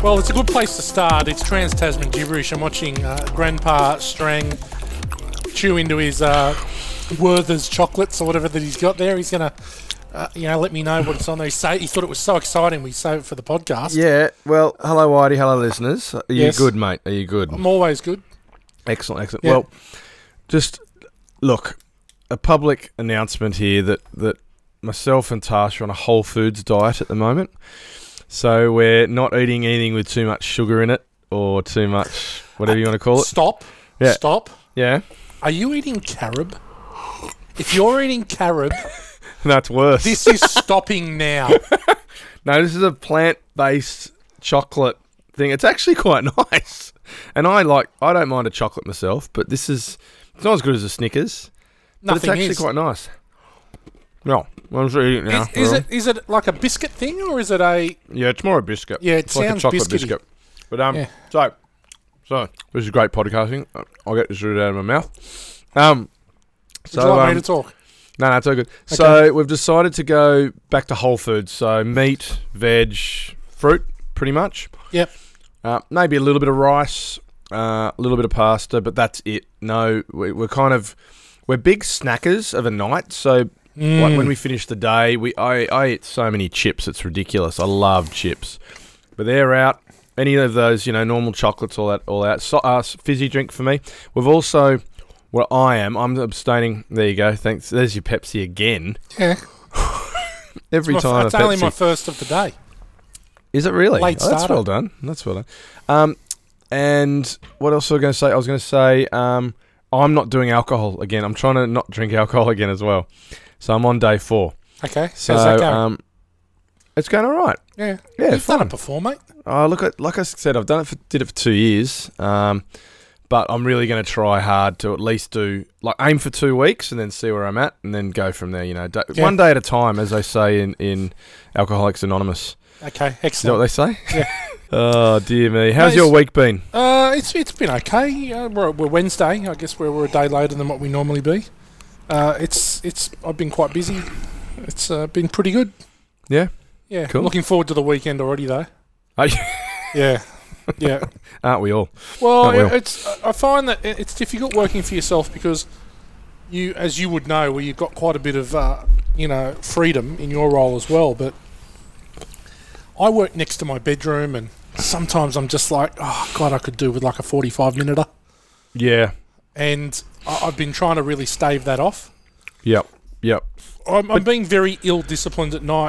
Well, it's a good place to start. It's Trans-Tasman Gibberish. I'm watching Grandpa Strang chew into his Werther's chocolates or whatever that he's got there. He's going to, let me know what it's on there. He thought it was so exciting. We saved it for the podcast. Yeah, well, hello, Whitey. Hello, listeners. Are you good, mate? Are you good? I'm always good. Excellent. Yeah. Well, just look, a public announcement here that myself and Tash are on a whole foods diet at the moment. So we're not eating anything with too much sugar in it or too much, whatever you want to call it. Stop. Yeah. Stop. Yeah. Are you eating carob? If you're eating carob, That's worse. this is stopping now. No, this is a plant-based chocolate thing. It's actually quite nice. And I don't mind a chocolate myself, but it's not as good as a Snickers. But it's actually quite nice. No, I'm just eating it now. Is it like a biscuit thing or is it a... Yeah, it's more a biscuit. Yeah, it it's like sounds a chocolate biscuity. biscuit. But so this is great podcasting. I'll get this out of my mouth. Would you like me to talk? No, it's all good. Okay. So we've decided to go back to whole foods. So meat, veg, fruit, pretty much. Yep. Maybe a little bit of rice, a little bit of pasta, but that's it. No, we're big snackers of a night. So like when we finish the day, I eat so many chips, it's ridiculous. I love chips, but they're out. Any of those, normal chocolates, all out. So, fizzy drink for me. We've also, I'm abstaining. There you go. Thanks. There's your Pepsi again. Yeah. Every time. It's only my first of the day. Is it really? Late starter. That's well done. That's well done. And what else was I going to say? I was going to say I'm not doing alcohol again. I'm trying to not drink alcohol again as well. So I'm on day 4. Okay. So how's that going? It's going all right. Yeah. Yeah, You've fun. done it before, mate. Like I said, I've did it for 2 years. But I'm really going to try hard to at least aim for 2 weeks and then see where I'm at and then go from there. One day at a time, as they say in Alcoholics Anonymous. Okay, Is that what excellent. they say? Yeah. Oh dear me! How's your week been? It's been okay. We're Wednesday. I guess we're a day later than what we normally be. I've been quite busy. It's been pretty good. Yeah. Yeah. Cool. Looking forward to the weekend already, though. Are Yeah. Yeah. Aren't we all? Well, Aren't we all? I find that it's difficult working for yourself because as you would know, you've got quite a bit of freedom in your role as well. But I work next to my bedroom, and sometimes I'm just like, oh God, I could do with like a 45-minute. Yeah. And I've been trying to really stave that off. Yep. I'm being very ill-disciplined at night,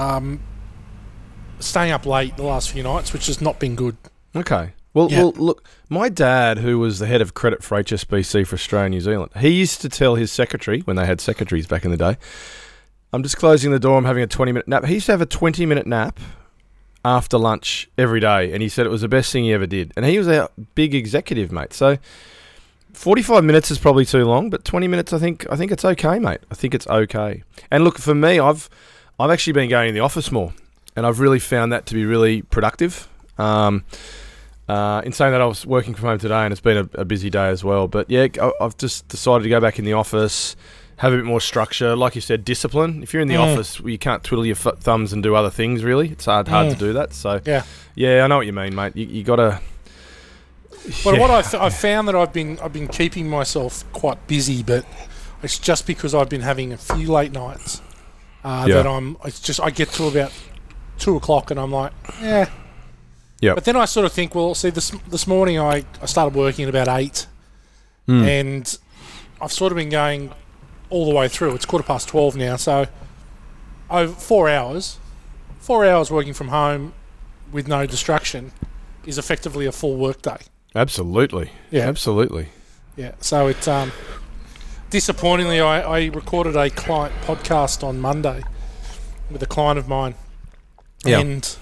staying up late the last few nights, which has not been good. Okay. Well, look, my dad, who was the head of credit for HSBC for Australia and New Zealand, he used to tell his secretary, when they had secretaries back in the day, I'm just closing the door, I'm having a 20-minute nap. He used to have a 20-minute nap after lunch every day, and he said it was the best thing he ever did. And he was a big executive, mate. So 45 minutes is probably too long, but 20 minutes, I think it's okay, mate. I think it's okay. And look, for me, I've actually been going in the office more, and I've really found that to be really productive. In saying that, I was working from home today, and it's been a busy day as well. But yeah, I've just decided to go back in the office, have a bit more structure. Like you said, discipline. If you're in the office, you can't twiddle your thumbs and do other things, really. It's hard to do that. So yeah, I know what you mean, mate. You got to... Well, what I've found that I've been keeping myself quite busy, but it's just because I've been having a few late nights that I get to about 2 o'clock and I'm like, yeah. Yeah. But then I sort of think, well, see, this morning I started working at about 8, and I've sort of been going all the way through. It's 12:15 now, so over 4 hours. 4 hours working from home with no distraction is effectively a full work day. Absolutely. Yeah. Absolutely. Yeah. So it's disappointingly, I recorded a client podcast on Monday with a client of mine, and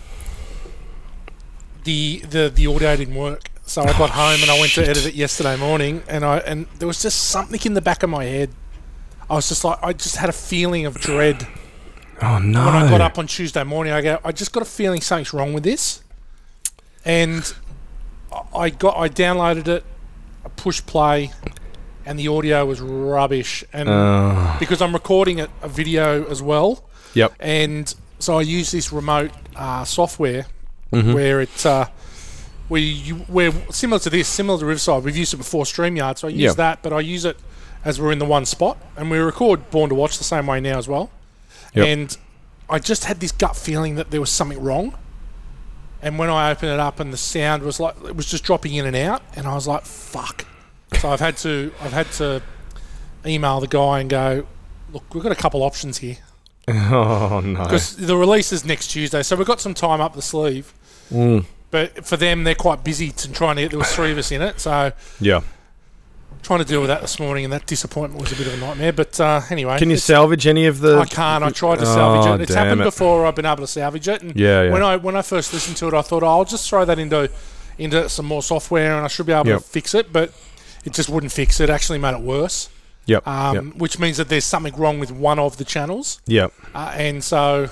the audio didn't work. So I got home and I went to edit it yesterday morning, and there was just something in the back of my head. I was just like, I just had a feeling of dread. Oh no! When I got up on Tuesday morning, I just got a feeling something's wrong with this, and I downloaded it, I pushed play, and the audio was rubbish. And because I'm recording a video as well, yep. And so I use this remote software where it's we're similar to this, similar to Riverside. We've used it before, StreamYard, so I use that, but I use it as we're in the one spot, and we record Born to Watch the same way now as well. Yep. And I just had this gut feeling that there was something wrong. And when I opened it up and the sound was like, it was just dropping in and out, and I was like, fuck. So I've had to email the guy and go, look, we've got a couple options here. Oh, no. Because the release is next Tuesday, so we've got some time up the sleeve. But for them, they're quite busy there was 3 of us in it, so yeah, trying to deal with that this morning, and that disappointment was a bit of a nightmare. But anyway, can you salvage any of the? I can't. I tried to salvage it. It's happened before. I've been able to salvage it. And when I first listened to it, I thought, I'll just throw that into some more software, and I should be able to fix it. But it just wouldn't fix it. It actually made it worse. Which means that there's something wrong with one of the channels. And so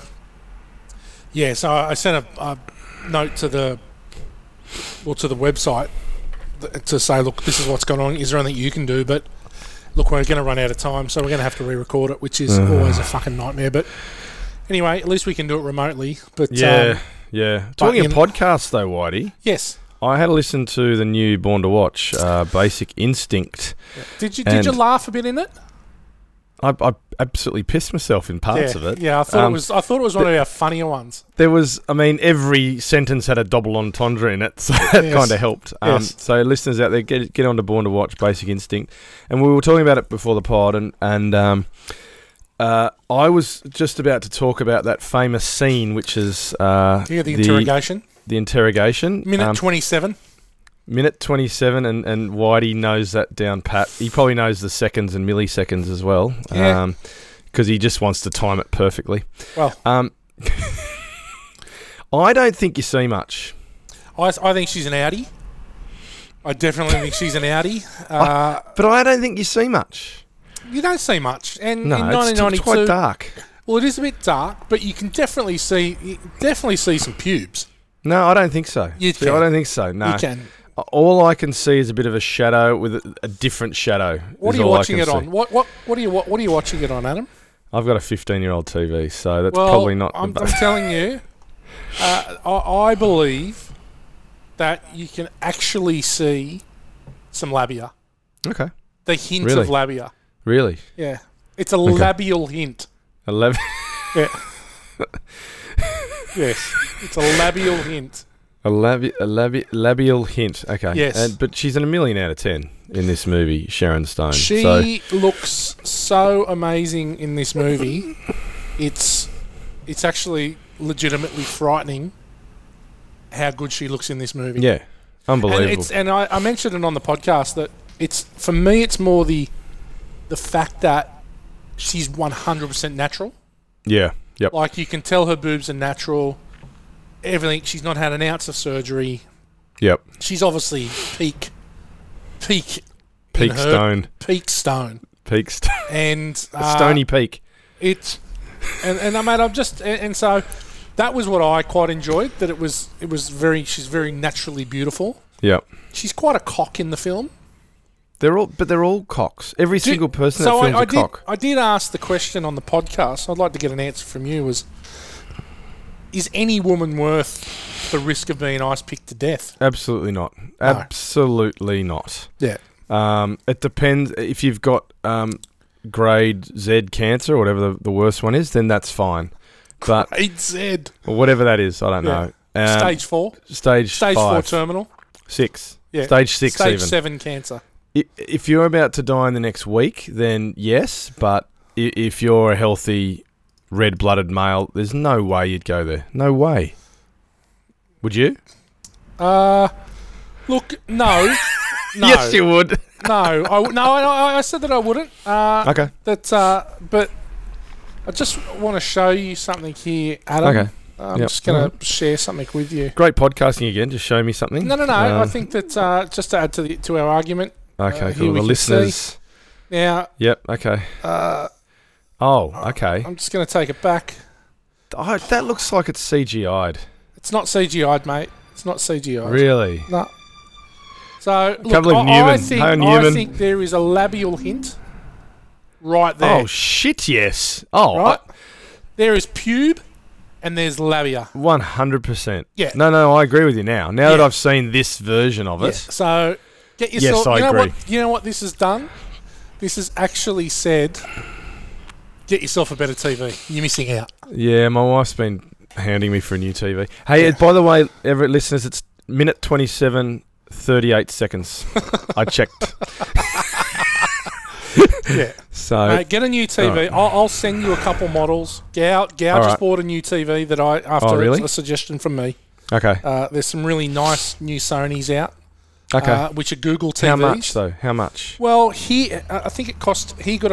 I sent a note to the website to say, look, this is what's going on. Is there anything you can do? But look, we're going to run out of time, so we're going to have to re-record it, which is always a fucking nightmare. But anyway, at least we can do it remotely. But talking of podcasts, though, Whitey. Yes. I had to listen to the new Born to Watch, Basic Instinct. Did you laugh a bit in it? I absolutely pissed myself in parts of it. Yeah, I thought it was one of our funnier ones. There was, every sentence had a double entendre in it, so that kind of helped. So listeners out there, get on to Born to Watch, Basic Instinct. And we were talking about it before the pod, and I was just about to talk about that famous scene, which is the interrogation. The interrogation. Minute 27. Minute 27, and Whitey knows that down pat. He probably knows the seconds and milliseconds as well, because he just wants to time it perfectly. Well, I don't think you see much. I think she's an Audi. I definitely think she's an Audi. But I don't think you see much. You don't see much. And no, in 1992, it's quite dark. Well, it is a bit dark, but you can definitely see some pubes. No, I don't think so. You can. I don't think so. No. You can. All I can see is a bit of a shadow with a different shadow. What are you watching it on? What are you watching it on, Adam? I've got a 15-year-old TV, so that's probably not. I'm telling you, I believe that you can actually see some labia. Okay. The hint of labia. Really? Yeah. It's a labial hint. Yeah. Yes. It's a labial hint. A labial hint. Okay. Yes. But she's in 1,000,000 out of 10 in this movie, Sharon Stone. She looks so amazing in this movie. It's actually legitimately frightening how good she looks in this movie. Yeah. Unbelievable. And I mentioned it on the podcast that for me it's more the fact that she's 100% natural. Yeah. Yep. Like, you can tell her boobs are natural. Everything. She's not had an ounce of surgery. Yep. She's obviously peak stone. Peak stone. Peak stone. And Stony Peak. It's and I mean, I'm just and so that was what I quite enjoyed. That it was she's very naturally beautiful. Yep. She's quite a cock in the film. They're all cocks. Every single person in that film's a cock. I did ask the question on the podcast. I'd like to get an answer from you. Is any woman worth the risk of being ice picked to death? Absolutely not. No. Absolutely not. Yeah. It depends. If you've got grade Z cancer or whatever the worst one is, then that's fine. But grade Z. Or whatever that is, I don't know. Stage 4. Stage 5. 4 terminal. 6. Yeah. Stage 6 Stage even. 7 cancer. If you're about to die in the next week, then yes. But if you're a healthy, red-blooded male, there's no way you'd go there. No way. Would you? Look, no. Yes, you would. No, I said that I wouldn't. Okay. But I just want to show you something here, Adam. Okay. I'm just going to share something with you. Great podcasting again. Just show me something. No. I think that just to add to our argument. Okay, cool. The listeners. See. Now. Yep. Okay. Okay. I'm just going to take it back. Oh, that looks like it's CGI'd. It's not CGI'd, mate. It's not CGI'd. Really? No. So, look, I think there is a labial hint right there. Oh, shit, yes. Oh. Right? There is pube. and there's Labia. 100%. Yeah. No, I agree with you now. Now that I've seen this version of it. Yeah. So get yourself. Yes, I agree. You know what this has done? This has actually said, get yourself a better TV. You're missing out. Yeah, my wife's been hounding me for a new TV. Hey, by the way, listeners, it's minute 27, 38 seconds. I checked. Yeah. So get a new TV. Right. I'll send you a couple models. Gow just bought a new TV that after a suggestion from me. Okay. There's some really nice new Sonys out. Okay. Which are Google TVs. How much though? How much? Well, I think it cost. He got a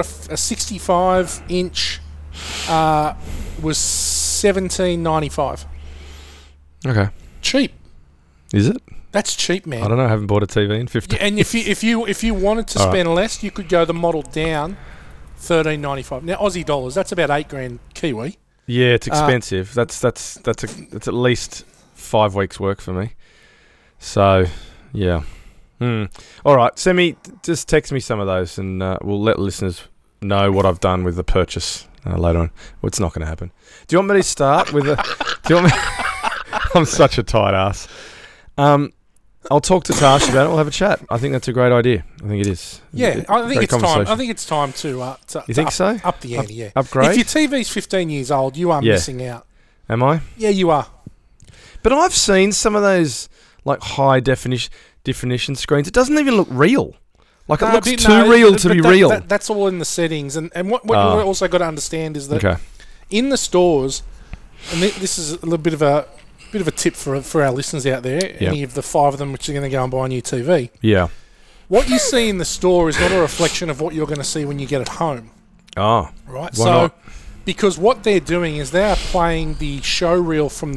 65-inch. Was $17.95. Okay. Cheap. Is it? That's cheap, man. I don't know. I haven't bought a TV in 15 and if you wanted to spend less, you could go the model down, $13.95. Now Aussie dollars, that's about $8,000 Kiwi. Yeah, it's expensive. That's at least 5 weeks' work for me. So, yeah. All right, just text me some of those, and we'll let listeners know what I've done with the purchase later on. Well, it's not going to happen. Do you want me to start with Do you want me? I'm such a tight ass. I'll talk to Tash about it. We'll have a chat. I think that's a great idea. I think it is. Yeah, I think it's time. I think it's time to you think so? Up the ante, yeah. Upgrade? If your TV's 15 years old, you are missing out. Am I? Yeah, you are. But I've seen some of those like high definition screens. It doesn't even look real. Like it looks too real to be real. That's all in the settings. And what you also got to understand is that in the stores, and this is a little bit of a tip for our listeners out there, any of the 5 of them which are going to go and buy a new TV. Yeah. What you see in the store is not a reflection of what you're going to see when you get it home. Oh. Right? Why not? Because what they're doing is they are playing the show reel from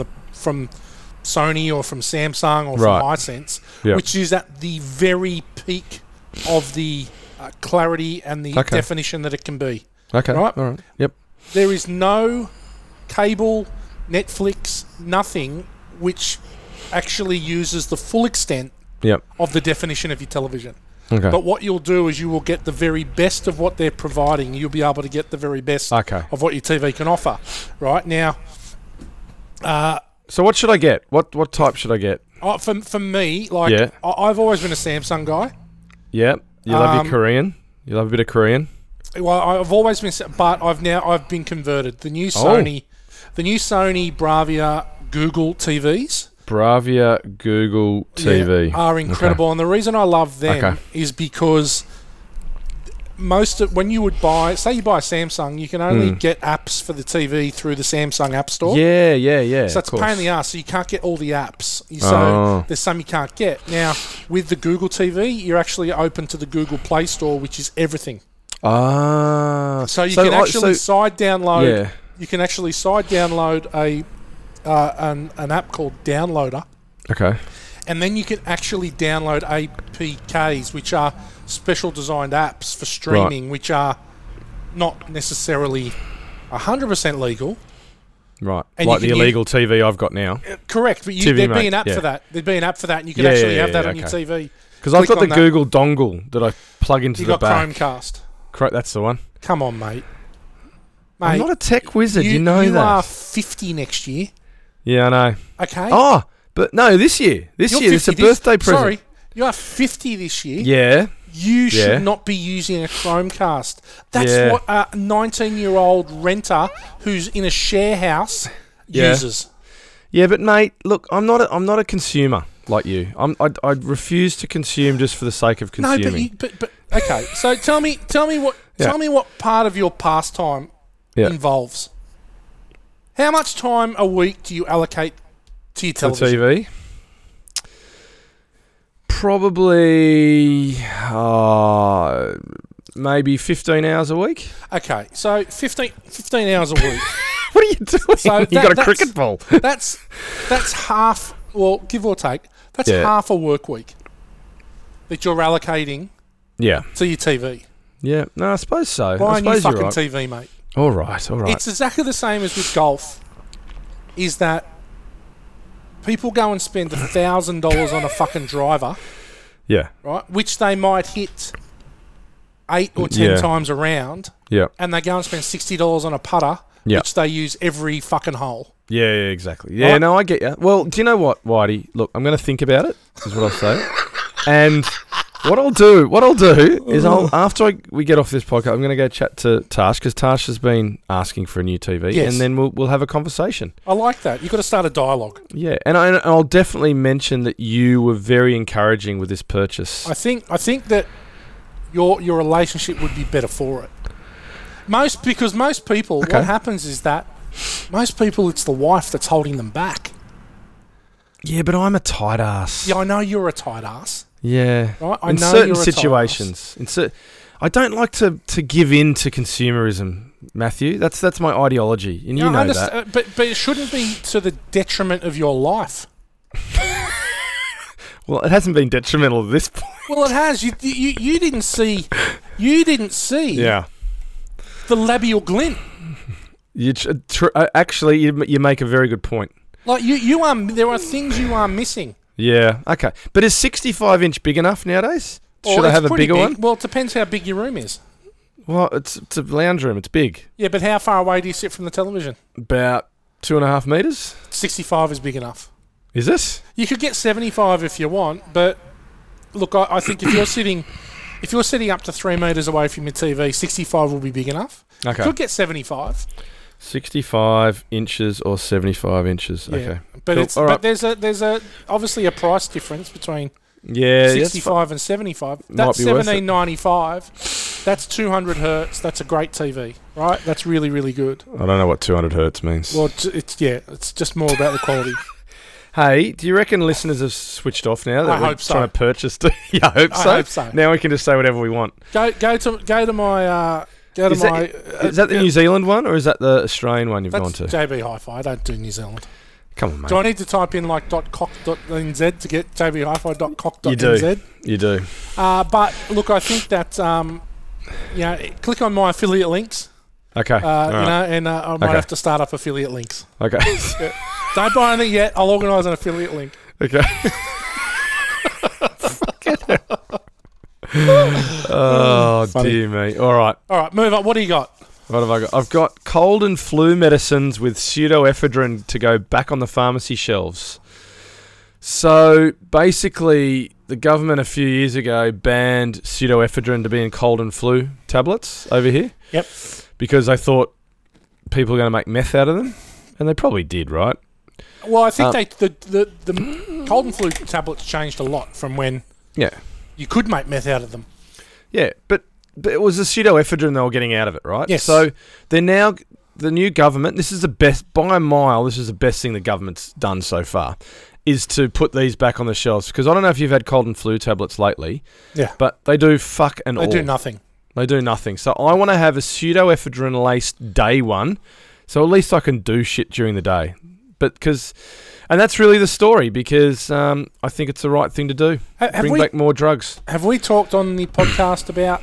Sony or from Samsung or from Hisense, which is at the very peak of the clarity and the definition that it can be. Okay. Right? All right. Yep. There is no cable, Netflix, nothing which actually uses the full extent of the definition of your television. Okay. But what you'll do is you will get the very best of what they're providing. You'll be able to get the very best of what your TV can offer. Right now. So what should I get? What type should I get? For me, I've always been a Samsung guy. Yeah. You love your Korean. You love a bit of Korean. Well, I've always been, but I've been converted. The new Sony Bravia Google TVs. Bravia Google TV are incredible, and the reason I love them is because when you would buy, say you buy a Samsung, you can only get apps for the TV through the Samsung App Store. Yeah. So it's a pain in the ass. So you can't get all the apps. So there's some you can't get. Now with the Google TV, you're actually open to the Google Play Store, which is everything. So you can actually side download. Yeah. You can actually side download an app called Downloader. Okay. And then you can actually download APKs, which are special designed apps for streaming, which are not necessarily 100% legal. Right. And like the illegal TV I've got now. Correct. But there'd be an app for that. There'd be an app for that, and you could actually have that on your TV. Because I've got the Google dongle that I plug into the back. You got Chromecast. Correct. That's the one. Come on, mate. I'm not a tech wizard. You know that. You are 50 next year. Yeah, I know. Okay. Oh, but no, this year. It's a birthday present. Sorry, you are 50 this year. Yeah. You should not be using a Chromecast. That's what a 19-year-old renter who's in a share house uses. Yeah, but mate, look, I'm not a consumer like you. I refuse to consume just for the sake of consuming. No, but okay. So tell me what part of your pastime involves. How much time a week do you allocate to your television? For TV? Probably maybe 15 hours a week. Okay, so 15 hours a week. What are you doing? So you got a cricket ball. That's half, well, give or take, that's half a work week that you're allocating to your TV. Yeah, no, I suppose so. Buy a new fucking TV, mate. All right. It's exactly the same as with golf, is that people go and spend $1,000 on a fucking driver. Yeah. Right? Which they might hit 8 or 10 times around. Yeah. And they go and spend $60 on a putter which they use every fucking hole. Yeah, exactly. Yeah, Right? no, I get you. Well, do you know what, Whitey? Look, I'm going to think about it, is what I'll say. And what I'll do is after we get off this podcast, I'm going to go chat to Tash, because Tash has been asking for a new TV, Yes. and then we'll have a conversation. I like that. You've got to start a dialogue. Yeah, and I'll definitely mention that you were very encouraging with this purchase. I think that your relationship would be better for it. Because most people, Okay. what happens is that most people, it's the wife that's holding them back. Yeah, but I'm a tight ass. Yeah, I know you're a tight ass. Yeah. Right? I in know certain you're a tight situations. I don't like to give in to consumerism, Matthew. That's my ideology, and you know that. But it shouldn't be to the detriment of your life. Well, it hasn't been detrimental at this point. Well, it has. You didn't see. You didn't see. Yeah. The labial glint. Actually, you make a very good point. Like there are things you are missing. Yeah. Okay. But is 65-inch big enough nowadays? Or Should I it's have a pretty bigger big. one? Well, it depends how big your room is. Well, it's a lounge room. It's big. Yeah, but how far away do you sit from the television? About 2.5 meters. 65 is big enough. Is this? You could get 75 if you want, but look, I think if you're sitting up to 3 meters away from your TV, 65 will be big enough. Okay. You could get 75. 65 inches or 75 inches. Yeah. Okay. But Cool. it's All right. there's a obviously a price difference between Yeah. 65 and 75. Might That's be worth it. $17.95. That's 200 hertz. That's a great TV, right? That's really, really good. I don't know what 200 hertz means. Well, it's just more about the quality. Hey, do you reckon listeners have switched off now? That I we're hope so. Trying to purchase. Yeah, I hope so. I hope so. Now we can just say whatever we want. Go to my Is that the New Zealand one or is that the Australian one you've that's gone to? JB Hi-Fi. I don't do New Zealand. Come on, mate. Do I need to type in like .cock.nz to get jbhifi.cock.nz? You do. You do. But look, I think that click on my affiliate links. Okay. All right. And I might Okay. have to start up affiliate links. Okay. Don't buy anything yet. I'll organise an affiliate link. Okay. Oh, Funny. dear me. All right. All right, move on. What do you got? What have I got? I've got cold and flu medicines with pseudoephedrine to go back on the pharmacy shelves. So basically, the government a few years ago banned pseudoephedrine to be in cold and flu tablets over here. Yep. Because they thought people were going to make meth out of them, and they probably did, right? Well, I think the cold and flu tablets changed a lot from when Yeah. you could make meth out of them. Yeah, but it was the pseudoephedrine they were getting out of it, right? Yes. So they're now, the new government, this is the best, by a mile, this is the best thing the government's done so far, is to put these back on the shelves. Because I don't know if you've had cold and flu tablets lately, Yeah. but they do fuck and all. They do nothing. They do nothing. So I want to have a pseudoephedrine-laced day one, so at least I can do shit during the day. And that's really the story, because I think it's the right thing to do. Bring back more drugs. Have we talked on the podcast about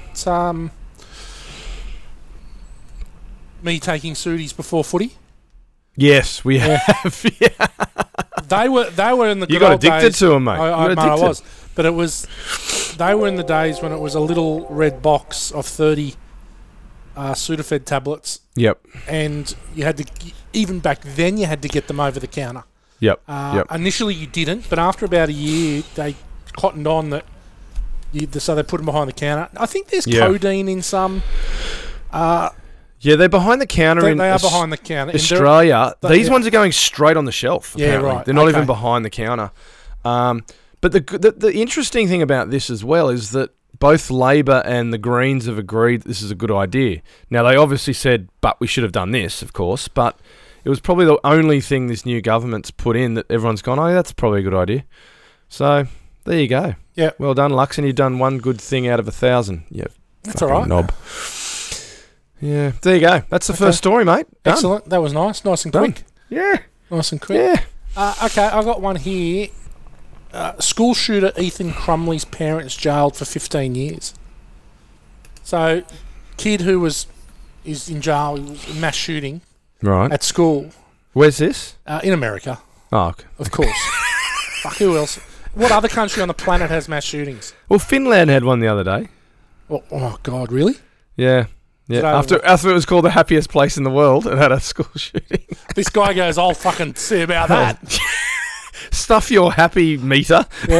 me taking Sudis before footy? Yes, we have. Yeah. They were in the You good got old addicted days. to them, mate. I was. But they were in the days when it was a little red box of 30 Sudafed tablets. Yep. And you had to, even back then, you had to get them over the counter. Yep. Initially you didn't, but after about a year, they cottoned on that. So they put them behind the counter. I think there's codeine in some. Yeah, they're behind the counter They in are behind the counter. Australia. These ones are going straight on the shelf. Yeah, Apparently. right. They're not Okay. even behind the counter. But the interesting thing about this as well is that both Labor and the Greens have agreed this is a good idea. Now, they obviously said, but we should have done this, of course, but it was probably the only thing this new government's put in that everyone's gone, oh, that's probably a good idea. So, there you go. Yeah. Well done, Lux, and you've done one good thing out of 1,000. Yeah. That's all right. Knob. Yeah, there you go. That's the first story, mate. Done. Excellent. That was nice. Nice and Done. quick. Yeah. Nice and quick. Yeah. Okay, I got one here. School shooter Ethan Crumley's parents jailed for 15 years. So, kid who is in jail, he was in mass shooting Right. at school Where's this? in America, Oh, okay. of course. Fuck, who else? What other country on the planet has mass shootings? Well, Finland had one the other day. Oh God, really? Yeah. Yeah, after it was called the happiest place in the world and had a school shooting. This guy goes, I'll fucking see about that. Stuff your happy meter. Yeah.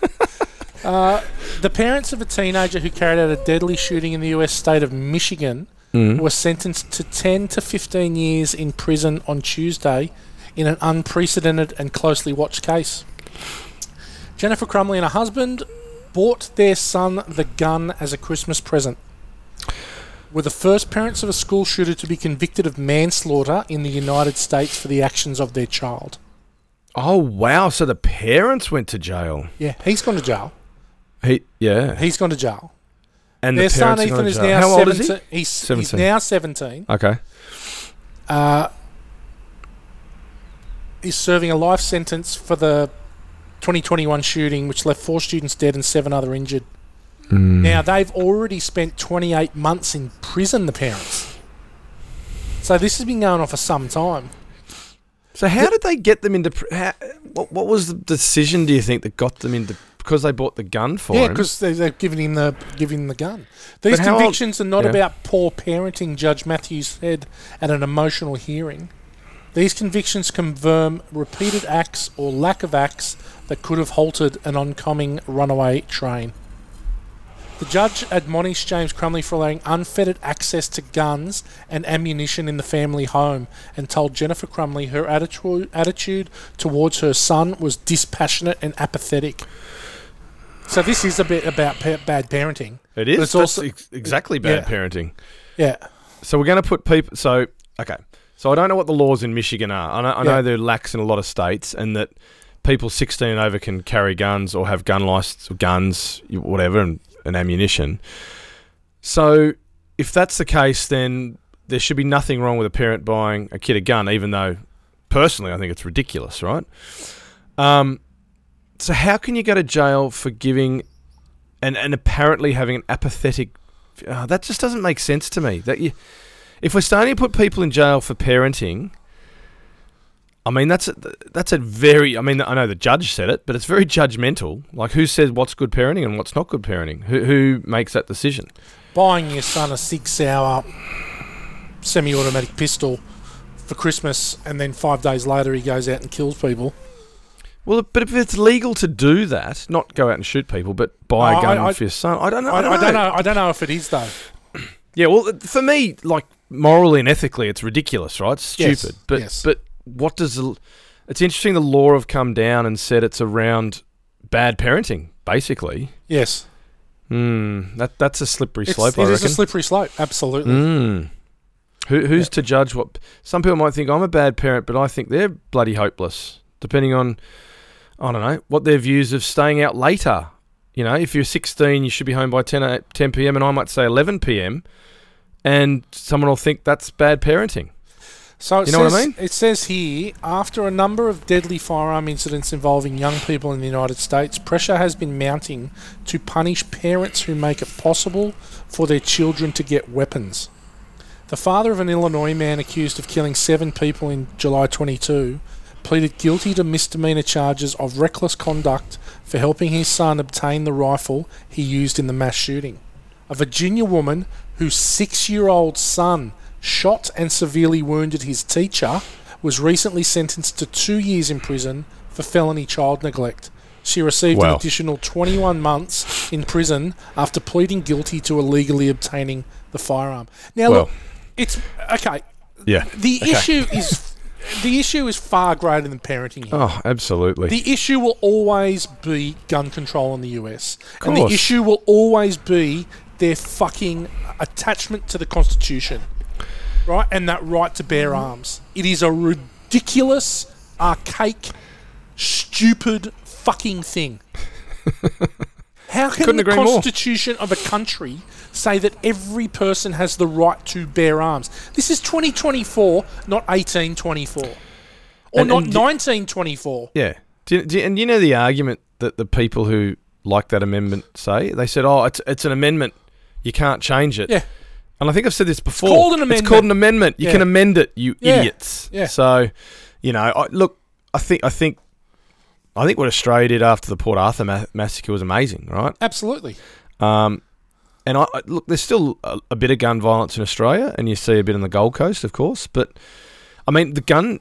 The parents of a teenager who carried out a deadly shooting in the US state of Michigan were sentenced to 10 to 15 years in prison on Tuesday in an unprecedented and closely watched case. Jennifer Crumley and her husband bought their son the gun as a Christmas present. Were the first parents of a school shooter to be convicted of manslaughter in the United States for the actions of their child. Oh, wow. So the parents went to jail. Yeah, he's gone to jail. He's gone to jail. And their the son parents Ethan is jail. now How 17. old is he? He's 17. now 17. Okay. Is serving a life sentence for the 2021 shooting, which left 4 students dead and 7 other injured. Now, they've already spent 28 months in prison, the parents. So this has been going on for some time. So how did they get them into... What was the decision, do you think, that got them into... Because they bought the gun for him? Yeah, because they've given him the gun. These convictions are not about poor parenting, Judge Matthews said at an emotional hearing. These convictions confirm repeated acts or lack of acts that could have halted an oncoming runaway train. The judge admonished James Crumley for allowing unfettered access to guns and ammunition in the family home and told Jennifer Crumley her attitude towards her son was dispassionate and apathetic. So this is a bit about bad parenting. It is. It's also exactly bad parenting. Yeah. So we're going to put people... So, okay. So I don't know what the laws in Michigan are. I know they're lax in a lot of states and that people 16 and over can carry guns or have gun license or guns, whatever, and ammunition. So if that's the case, then there should be nothing wrong with a parent buying a kid a gun, even though personally I think it's ridiculous, right? So how can you go to jail for giving and apparently having an apathetic... that just doesn't make sense to me. If we're starting to put people in jail for parenting... I mean, that's a very... I mean, I know the judge said it, but it's very judgmental. Like, who says what's good parenting and what's not good parenting? Who makes that decision? Buying your son a 6-hour semi-automatic pistol for Christmas and then 5 days later he goes out and kills people. Well, but if it's legal to do that, not go out and shoot people, but buy a gun for your son, I don't know. I don't know if it is, though. Yeah, well, for me, like, morally and ethically, it's ridiculous, right? It's stupid. But what does... It's interesting the law have come down and said it's around bad parenting, basically. Yes. That's a slippery slope, I reckon. It is a slippery slope, absolutely. Who's to judge what... Some people might think I'm a bad parent, but I think they're bloody hopeless, depending on, I don't know, what their views of staying out later. You know, if you're 16, you should be home by 10 p.m, and I might say 11 p.m, and someone will think that's bad parenting. So you know what I mean? It says here, after a number of deadly firearm incidents involving young people in the United States, pressure has been mounting to punish parents who make it possible for their children to get weapons. The father of an Illinois man accused of killing 7 people in July 22 pleaded guilty to misdemeanor charges of reckless conduct for helping his son obtain the rifle he used in the mass shooting. A Virginia woman whose 6-year-old son shot and severely wounded his teacher was recently sentenced to 2 years in prison for felony child neglect. She received an additional 21 months in prison after pleading guilty to illegally obtaining the firearm. Now, look, it's... Okay. Yeah. The issue is far greater than parenting here. Oh, absolutely. The issue will always be gun control in the US. And the issue will always be their fucking attachment to the Constitution. Right? And that right to bear arms. It is a ridiculous, archaic, stupid fucking thing. How can the Constitution of a country say that every person has the right to bear arms? This is 2024, not 1824. Or not 1924. Yeah. And you know the argument that the people who like that amendment say? They said, it's an amendment. You can't change it. Yeah. And I think I've said this before. It's called an amendment. It's called an amendment. You can amend it, you idiots. Yeah. So, you know, I think what Australia did after the Port Arthur massacre was amazing, right? Absolutely. And look, there's still a bit of gun violence in Australia, and you see a bit on the Gold Coast, of course. But I mean, the gun.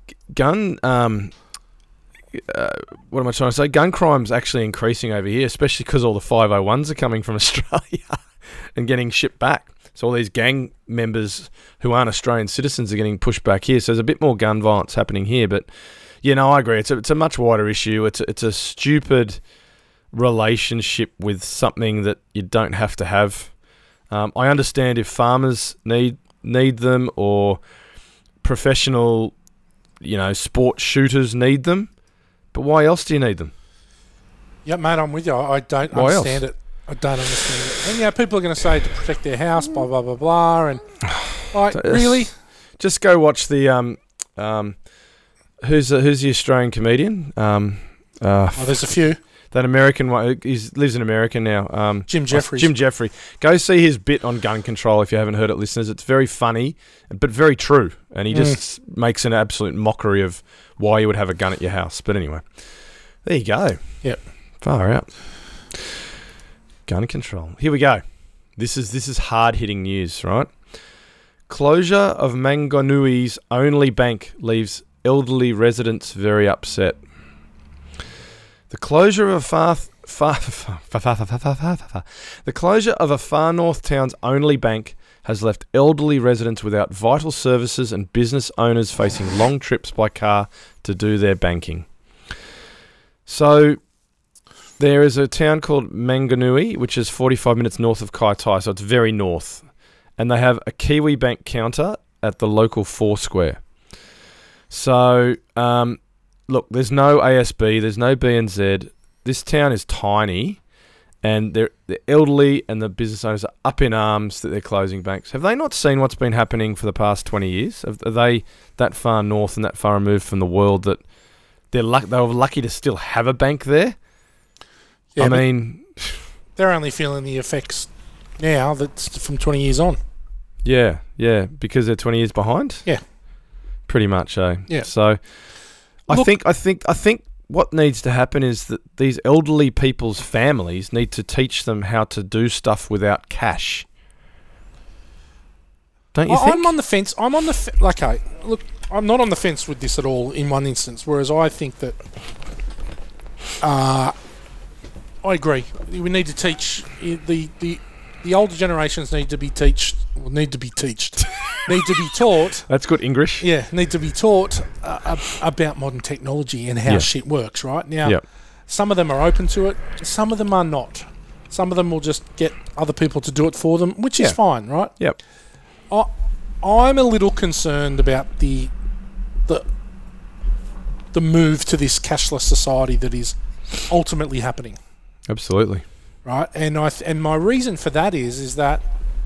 What am I trying to say? Gun crime's actually increasing over here, especially because all the 501s are coming from Australia and getting shipped back. So all these gang members who aren't Australian citizens are getting pushed back here. So there's a bit more gun violence happening here. But I agree. It's a much wider issue. It's a stupid relationship with something that you don't have to have. I understand if farmers need them, or professional, sport shooters need them. But why else do you need them? Yeah, mate, I'm with you. I don't understand it. I don't understand it. And people are going to say to protect their house, blah blah blah blah, and really, just go watch the who's the Australian comedian? There's a few. That American one, he lives in America now. Jim Jeffries. Jim Jeffrey. Go see his bit on gun control if you haven't heard it, listeners. It's very funny, but very true. And he just makes an absolute mockery of why you would have a gun at your house. But anyway, there you go. Yep. Far out. Gun control. Here we go. This is hard-hitting news, right? Closure of Manganui's only bank leaves elderly residents very upset. The closure of the closure of a far north town's only bank has left elderly residents without vital services and business owners facing long trips by car to do their banking. So there is a town called Manganui, which is 45 minutes north of Kaietai, so it's very north. And they have a Kiwi Bank counter at the local Foursquare. So, look, there's no ASB, there's no BNZ. This town is tiny, and the elderly and the business owners are up in arms that they're closing banks. Have they not seen what's been happening for the past 20 years? Are they that far north and that far removed from the world that they were lucky to still have a bank there? Yeah, I mean, they're only feeling the effects now that's from 20 years on. Yeah, because they're 20 years behind? Yeah. Pretty much, eh? Yeah. So I think what needs to happen is that these elderly people's families need to teach them how to do stuff without cash. Don't you think? I'm on the fence. Okay, look, I'm not on the fence with this at all in one instance, whereas I think that I agree. We need to teach the older generations need to be taught. That's good English. Yeah, need to be taught about modern technology and how shit works, right? Now, some of them are open to it, some of them are not. Some of them will just get other people to do it for them, which is fine, right? Yep. I'm a little concerned about the move to this cashless society that is ultimately happening. Absolutely. Right, and my reason for that is that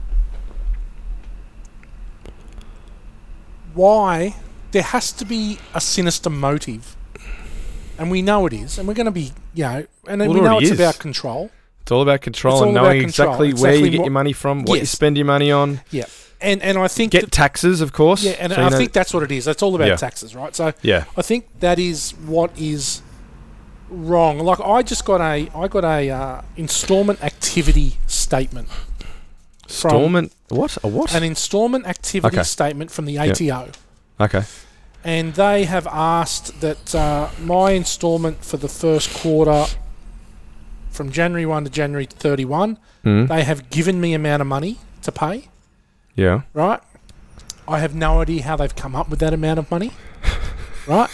why there has to be a sinister motive, and we know it is, and we're going to be, and we know it's about control. It's all about control and knowing exactly where you get your money from, what you spend your money on. Yeah, and I think taxes, of course. Yeah, and I think that's what it is. It's all about taxes, right? So I think that is what is wrong. Like I got a installment activity statement. What? A what? An installment activity statement from the ATO. Yep. Okay. And they have asked that my installment for the first quarter from January 1 to January 31, they have given me amount of money to pay. Yeah. Right? I have no idea how they've come up with that amount of money. Right?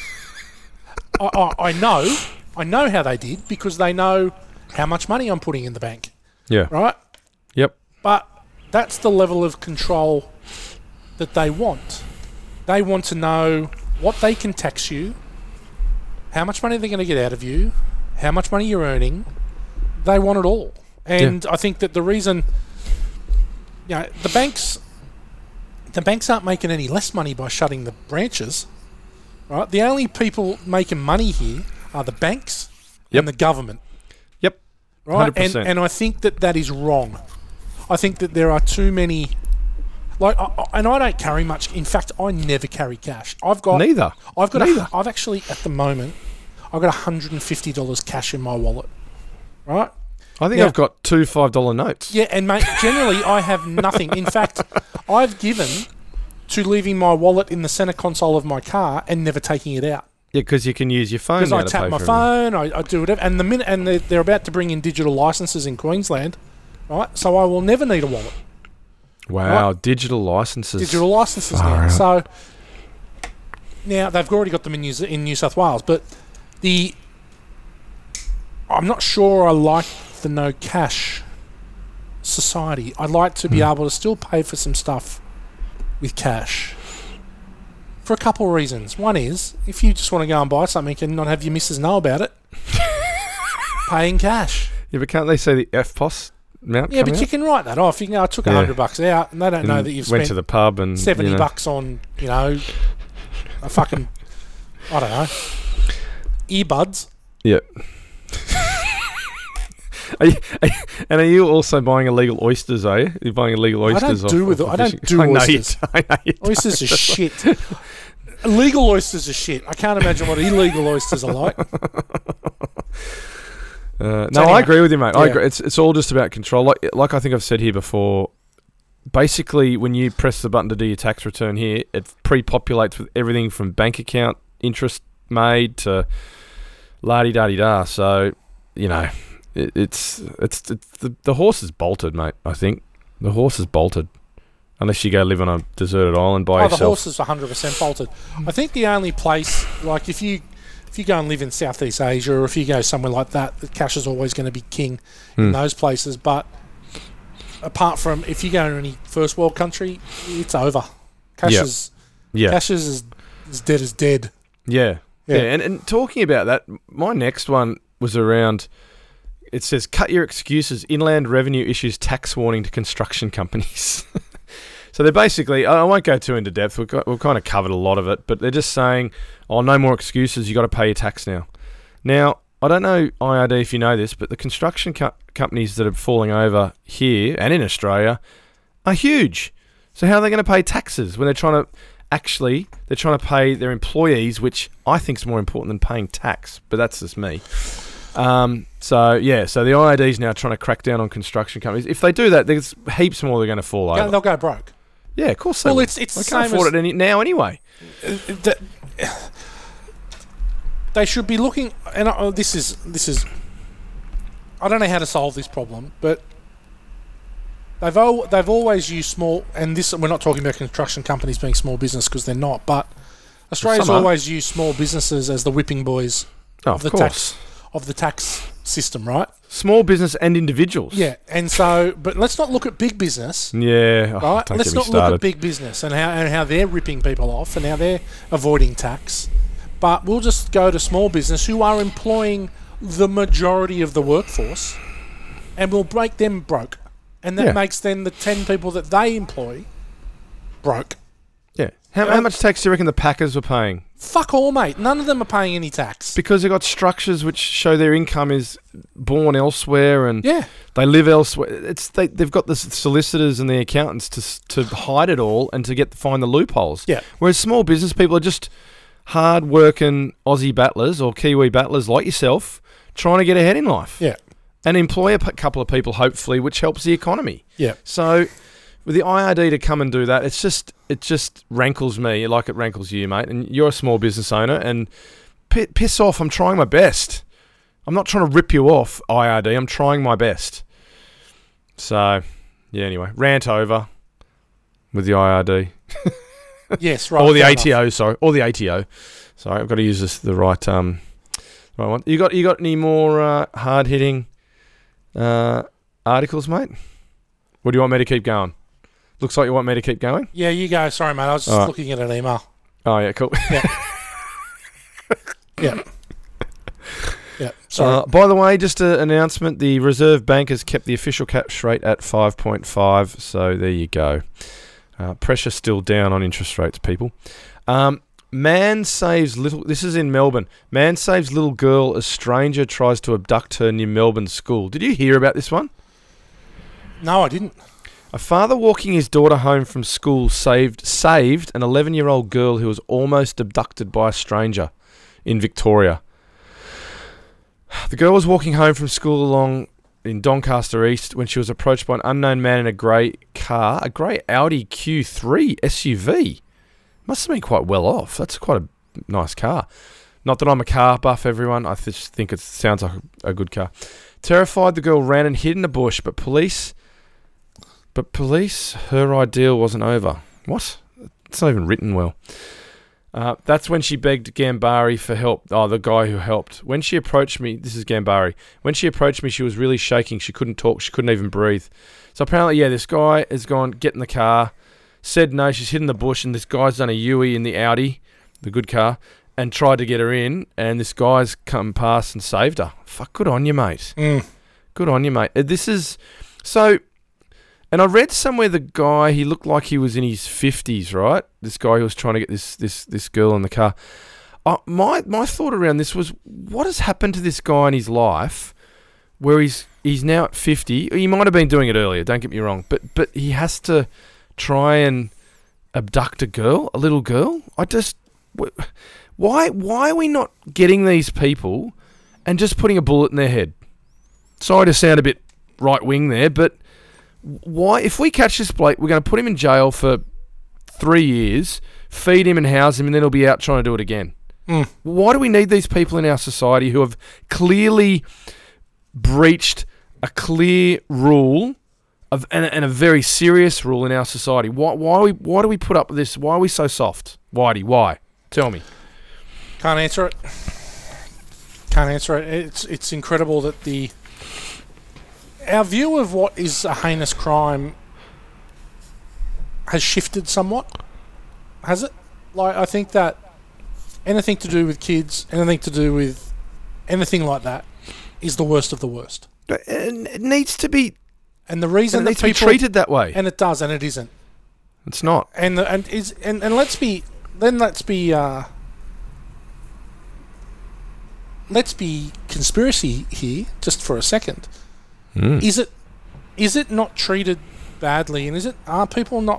I know how they did because they know how much money I'm putting in the bank. Yeah. Right? Yep. But that's the level of control that they want. They want to know what they can tax you, how much money they're going to get out of you, how much money you're earning. They want it all. And I think that the reason, the banks aren't making any less money by shutting the branches. Right? The only people making money here are the banks and the government. Yep. Right? 100%. And I think that is wrong. I think that there are too many. And I don't carry much. In fact, I never carry cash. Neither. I've actually at the moment, I've got $150 cash in my wallet. Right? I think I've got 2 $5 notes. Yeah, and mate, generally I have nothing. In fact, I've given to leaving my wallet in the centre console of my car and never taking it out. Yeah, because you can use your phone. Because I tap my phone, I do whatever, and they're about to bring in digital licences in Queensland, right? So I will never need a wallet. Wow, right? digital licences. Digital licences now. Right. So now they've already got them in New South Wales, but I'm not sure I like the no cash society. I'd like to be able to still pay for some stuff with cash. For a couple of reasons. One is, if you just want to go and buy something and not have your missus know about it, pay in cash. Yeah, but can't they say the FPOS amount? Yeah, but you can write that off. You can go, I took $100 out, and they don't know that you've went spent to the pub and $70 on, a fucking, I don't know, earbuds. Yeah. Are you also buying illegal oysters, are you? You're buying illegal oysters? I don't do oysters. I know you Oysters are shit. Illegal oysters are shit. I can't imagine what illegal oysters are like. No, I agree with you, mate. Yeah. I agree. It's all just about control. Like I think I've said here before, basically when you press the button to do your tax return here, it pre-populates with everything from bank account interest made to la-di-da-di-da. So, it's the horse is bolted, mate. I think the horse is bolted, unless you go live on a deserted island by yourself. The horse is 100% bolted. I think the only place, like if you go and live in Southeast Asia, or if you go somewhere like that, the cash is always going to be king in those places. But apart from if you go to any first world country, it's over. Cash is dead as dead. Yeah. And talking about that, my next one was around. It says, cut your excuses. Inland Revenue issues tax warning to construction companies. So they're basically, I won't go too into depth. We've kind of covered a lot of it, but they're just saying, no more excuses. You got to pay your tax now. Now, I don't know, IRD, if you know this, but the construction companies that are falling over here and in Australia are huge. So how are they going to pay taxes when they're trying to pay their employees, which I think is more important than paying tax, but that's just me. So the IRD is now trying to crack down on construction companies. If they do that, there's heaps more they're going to fall over. They'll go broke. Yeah, of course they will. It's they the can't same afford it now anyway. They should be looking, and this is. I don't know how to solve this problem, but they've always used small, and this we're not talking about construction companies being small business because they're not, but Australia's always used small businesses as the whipping boys of the tax system, right? Small business and individuals. Yeah, and so, but let's not look at big business. Yeah, right. Let's not look at big business and how they're ripping people off and how they're avoiding tax. But we'll just go to small business who are employing the majority of the workforce, and we'll break them broke, and that makes then the 10 people that they employ broke. Yeah. How much tax do you reckon the Packers were paying? Fuck all, mate. None of them are paying any tax. Because they've got structures which show their income is born elsewhere and they live elsewhere. They've got the solicitors and the accountants to hide it all and to find the loopholes. Yeah. Whereas small business people are just hard-working Aussie battlers or Kiwi battlers like yourself trying to get ahead in life. Yeah. And employ a couple of people, hopefully, which helps the economy. Yeah. So with the IRD to come and do that, it just rankles me like it rankles you, mate. And you're a small business owner, and piss off. I'm trying my best. I'm not trying to rip you off, IRD. I'm trying my best. So, anyway, rant over with the IRD. Yes, right. Or the ATO, sorry. Or the ATO. Sorry, I've got to use the right one. You got any more hard-hitting articles, mate? Or do you want me to keep going? Looks like you want me to keep going? Yeah, you go. Sorry, mate. I was just looking at an email. Oh, yeah, cool. Yeah. Yeah. Sorry. By the way, just an announcement. The Reserve Bank has kept the official cash rate at 5.5, so there you go. Pressure still down on interest rates, people. Man saves little... This is in Melbourne. Man saves little girl as stranger tries to abduct her near Melbourne school. Did you hear about this one? No, I didn't. A father walking his daughter home from school saved an 11-year-old girl who was almost abducted by a stranger in Victoria. The girl was walking home from school along in Doncaster East when she was approached by an unknown man in a grey car, a grey Audi Q3 SUV. Must have been quite well off. That's quite a nice car. Not that I'm a car buff, everyone. I just think it sounds like a good car. Terrified, the girl ran and hid in a bush, but police, her ideal wasn't over. What? It's not even written well. That's when she begged Gambari for help. Oh, the guy who helped. When she approached me, this is Gambari. When she approached me, she was really shaking. She couldn't talk. She couldn't even breathe. So apparently, this guy has gone, get in the car, said no, she's hid in the bush, and this guy's done a U-E in the Audi, the good car, and tried to get her in, and this guy's come past and saved her. Fuck, good on you, mate. Good on you, mate. This is... So... And I read somewhere the guy, he looked like he was in his 50s, right? This guy who was trying to get this girl in the car. My thought around this was, what has happened to this guy in his life where he's now at 50? He might have been doing it earlier, don't get me wrong, but he has to try and abduct a little girl? Why are we not getting these people and just putting a bullet in their head? Sorry to sound a bit right-wing there, but... Why, if we catch this bloke, we're going to put him in jail for 3 years, feed him and house him, and then he'll be out trying to do it again. Why do we need these people in our society who have clearly breached a clear rule and a very serious rule in our society? Why do we put up with this? Why are we so soft? Whitey, why? Tell me. Can't answer it. It's incredible that our view of what is a heinous crime has shifted somewhat. Has it? Like, I think that anything to do with kids, anything to do with anything like that is the worst of the worst. It needs to be... And the reason that people... be treated that way. And it does, and it isn't. It's not. And let's be conspiracy here just for a second. Is it not treated badly, and are people not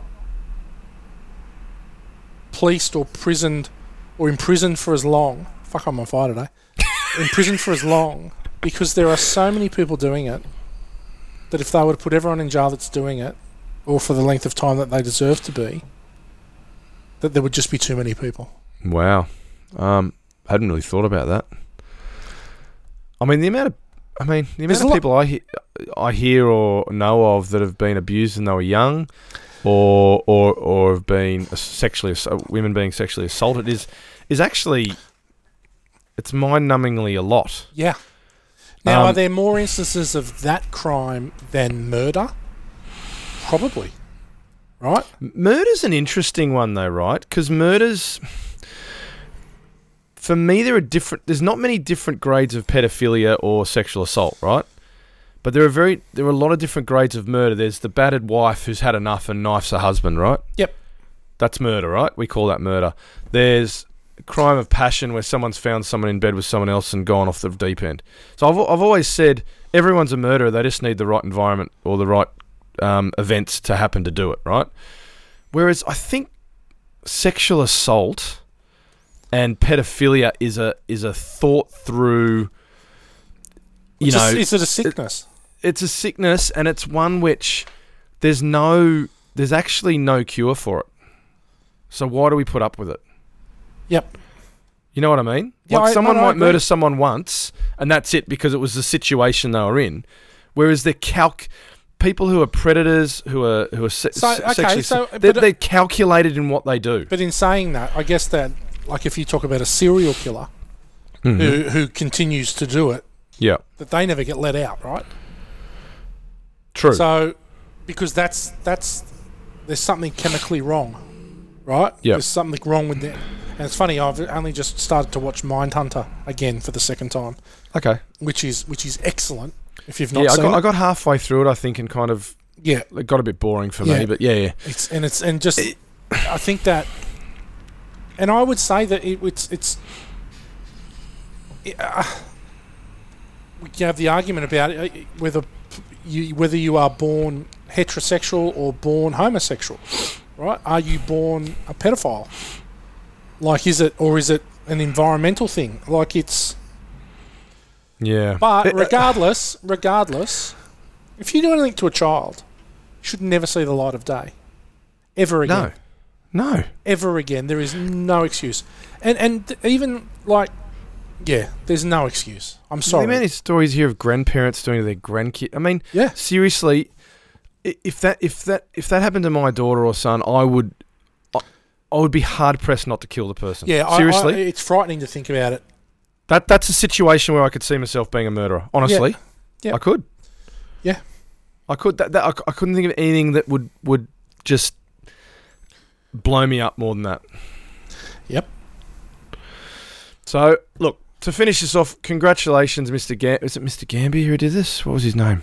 policed or imprisoned for as long? Fuck, I'm on fire today. Imprisoned for as long because there are so many people doing it that if they were to put everyone in jail that's doing it, or for the length of time that they deserve to be, that there would just be too many people. Wow, I hadn't really thought about that. I mean, the amount of people I hear or know of that have been abused when they were young, or have been women being sexually assaulted is actually, it's mind-numbingly a lot. Yeah. Now, are there more instances of that crime than murder? Probably. Right? Murder's an interesting one though, right? Because murders... For me, there's not many different grades of pedophilia or sexual assault, right? But there are a lot of different grades of murder. There's the battered wife who's had enough and knifes her husband, right? Yep. That's murder, right? We call that murder. There's crime of passion where someone's found someone in bed with someone else and gone off the deep end. So I've always said everyone's a murderer. They just need the right environment or the right events to happen to do it, right? Whereas I think sexual assault and pedophilia is a thought through. Is it a sickness? It's a sickness, and it's one which there's actually no cure for it. So why do we put up with it? Yep. You know what I mean? Yeah, like someone might murder someone once, and that's it because it was the situation they were in. Whereas people who are predators, who are sexually, they're calculated in what they do. But in saying that, I guess that, like, if you talk about a serial killer who continues to do it, yeah, that they never get let out, right? True. So, because that's there's something chemically wrong, right? Yeah. There's something wrong with them. And it's funny, I've only just started to watch Mindhunter again for the second time. Okay. Which is excellent. If you've not seen it. I got halfway through it, I think, and kind of it got a bit boring for me. But yeah. I think that, and I would say that we can have the argument about it, whether you are born heterosexual or born homosexual, right? Are you born a pedophile? Like, is it an environmental thing? Like, it's... Yeah. But regardless, If you do anything to a child, you should never see the light of day. Ever again. No. Ever again. There is no excuse. And even, like, yeah, there's no excuse. I'm sorry. The amount of stories here of grandparents doing to their grandkids. I mean, seriously, if that happened to my daughter or son, I would be hard pressed not to kill the person. Yeah, seriously, it's frightening to think about it. That's a situation where I could see myself being a murderer. Honestly, yeah. I could. Yeah, I could. I couldn't think of anything that would just blow me up more than that. Yep. So look, to finish this off, congratulations, Mr. Is it Mr. Gambier who did this? What was his name?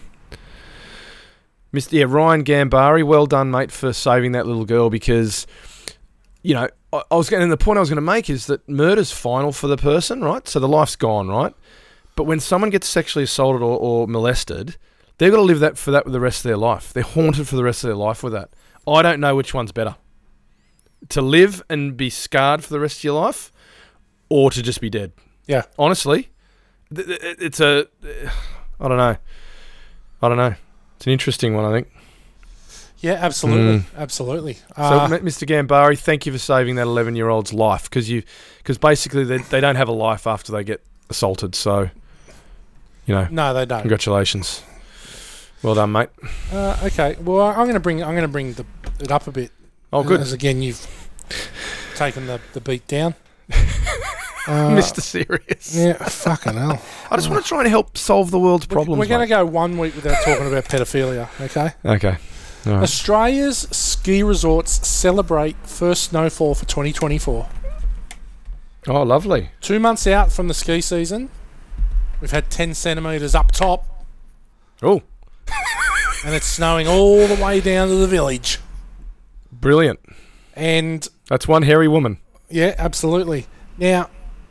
Ryan Gambari. Well done, mate, for saving that little girl, because, you know, the point I was going to make is that murder's final for the person, right? So the life's gone, right? But when someone gets sexually assaulted or molested, they've got to live with that the rest of their life. They're haunted for the rest of their life with that. I don't know which one's better. To live and be scarred for the rest of your life, or to just be dead. Yeah. Honestly, it's I don't know. It's an interesting one, I think. Yeah, absolutely. Absolutely. So, Mr. Gambari, thank you for saving that 11-year-old's life, because basically they don't have a life after they get assaulted. So, you know. No, they don't. Congratulations. Well done, mate. Okay. Well, I'm going to bring it up a bit. Oh, good. As again, you've taken the beat down. Mr. Serious. Yeah, fucking hell. I just want to try and help solve the world's problems. We're going to go 1 week without talking about pedophilia, okay? Okay. All right. Australia's ski resorts celebrate first snowfall for 2024. Oh, lovely. 2 months out from the ski season, we've had 10 centimetres up top. Oh. And it's snowing all the way down to the village. Brilliant. And that's one hairy woman. Yeah, absolutely. Now,